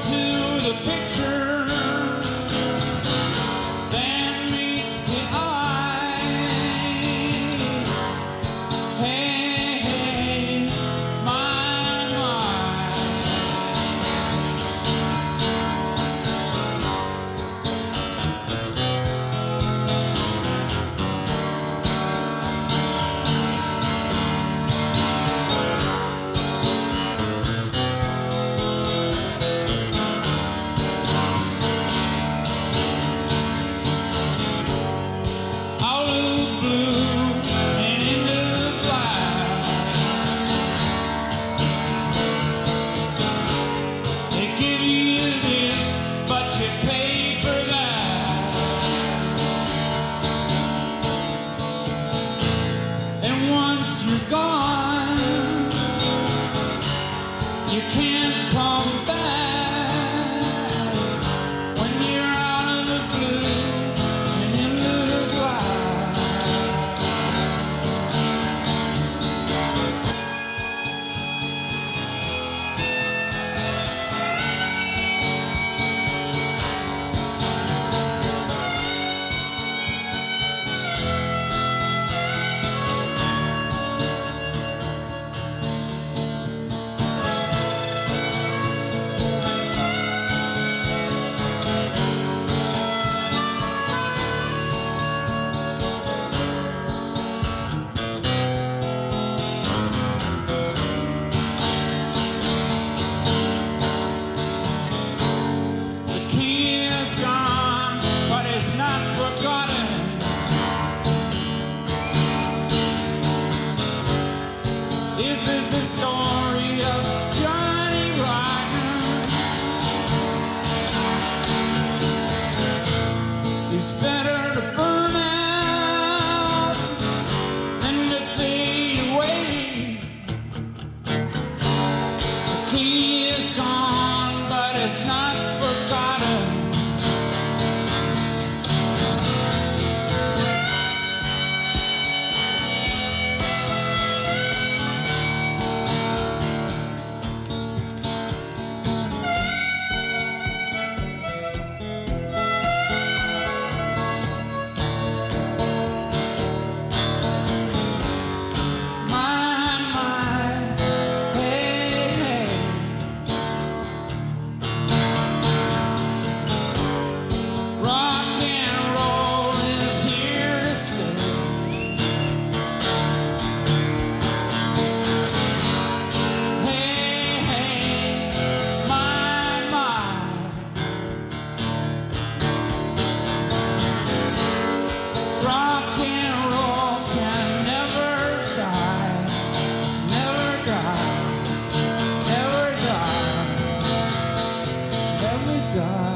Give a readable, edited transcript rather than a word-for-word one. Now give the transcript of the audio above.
to the picture, then meets the eye. Hey, hey, my, my. Out of the blue and into the black, they give you this, but you pay for that. And once you're gone, you can't come back. When you're out of the blue and into the black. The key is gone, but it's not forgotten. This is the story of Johnny Rotten. It's better to burn out than to fade away. The key is gone, but it's not forgotten. My, my, hey, hey. Rock and roll is here to stay. Hey, hey, my, my. Rock and roll can never die, never die, never die, never die.